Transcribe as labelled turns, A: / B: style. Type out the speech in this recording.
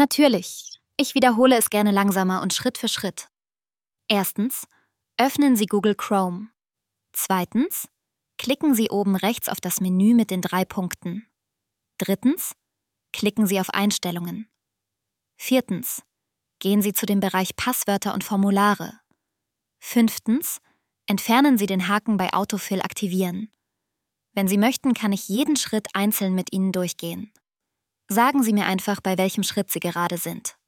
A: Natürlich. Ich wiederhole es gerne langsamer und Schritt für Schritt. Erstens, öffnen Sie Google Chrome. Zweitens, klicken Sie oben rechts auf das Menü mit den 3 Punkten. Drittens, klicken Sie auf Einstellungen. Viertens, gehen Sie zu dem Bereich Passwörter und Formulare. Fünftens, entfernen Sie den Haken bei Autofill aktivieren. Wenn Sie möchten, kann ich jeden Schritt einzeln mit Ihnen durchgehen. Sagen Sie mir einfach, bei welchem Schritt Sie gerade sind.